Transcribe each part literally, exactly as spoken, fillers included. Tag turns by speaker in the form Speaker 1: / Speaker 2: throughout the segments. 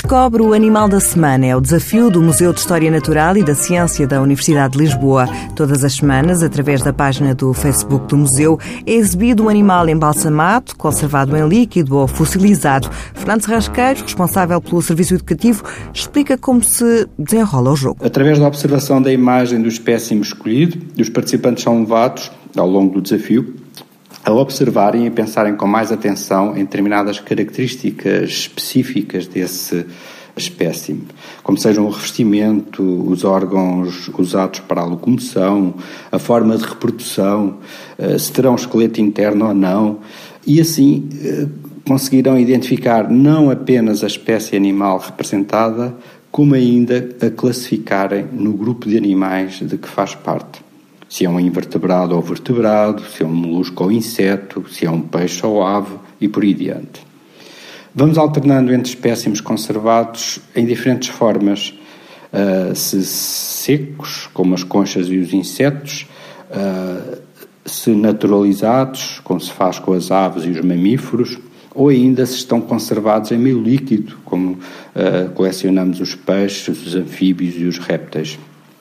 Speaker 1: Descobre o animal da semana. É o desafio do Museu de História Natural e da Ciência da Universidade de Lisboa. Todas as semanas, através da página do Facebook do museu, é exibido um animal embalsamado, conservado em líquido ou fossilizado. Fernando Rasqueiro, responsável pelo serviço educativo, explica como se desenrola o jogo.
Speaker 2: Através da observação da imagem do espécime escolhido, os participantes são levados, ao longo do desafio, a observarem e a pensarem com mais atenção em determinadas características específicas desse espécime, como sejam o revestimento, os órgãos usados para a locomoção, a forma de reprodução, se terão esqueleto interno ou não, e assim conseguirão identificar não apenas a espécie animal representada, como ainda a classificarem no grupo de animais de que faz parte. Se é um invertebrado ou vertebrado, se é um molusco ou inseto, se é um peixe ou ave e por aí adiante. Vamos alternando entre espécimes conservados em diferentes formas, uh, se secos, como as conchas e os insetos, uh, se naturalizados, como se faz com as aves e os mamíferos, ou ainda se estão conservados em meio líquido, como uh, colecionamos os peixes, os anfíbios e os répteis.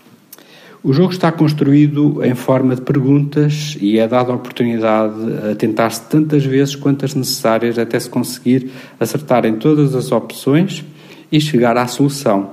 Speaker 2: O jogo está construído em forma de perguntas e é dada a oportunidade a tentar-se tantas vezes quantas necessárias até se conseguir acertar em todas as opções e chegar à solução.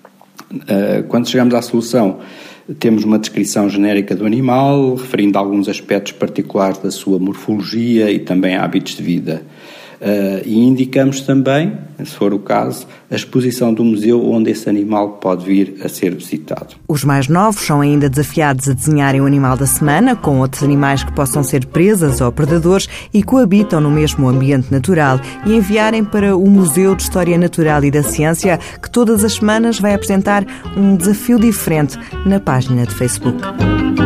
Speaker 2: Quando chegamos à solução, temos uma descrição genérica do animal, referindo a alguns aspectos particulares da sua morfologia e também hábitos de vida. Uh, e indicamos também, se for o caso, a exposição do museu onde esse animal pode vir a ser visitado.
Speaker 1: Os mais novos são ainda desafiados a desenharem o animal da semana, com outros animais que possam ser presas ou predadores e coabitam no mesmo ambiente natural, e enviarem para o Museu de História Natural e da Ciência, que todas as semanas vai apresentar um desafio diferente na página de Facebook.